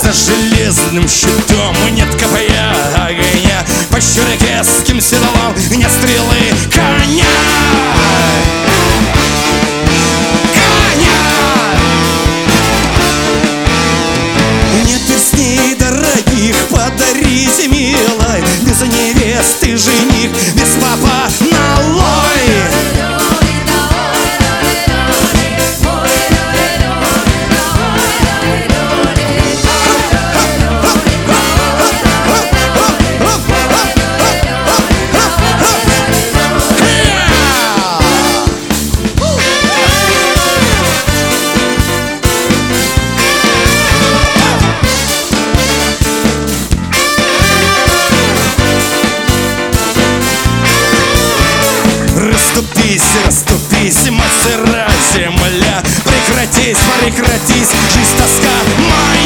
За железным щитом нет копья огня, по черкесским седлам нет стрелы коня. Нет перстней дорогих, подарите, милой, без невесты жених, без папа налой. Расступись, расступись, мать сыра земля, прекратись, прекратись, жизнь тоска моя.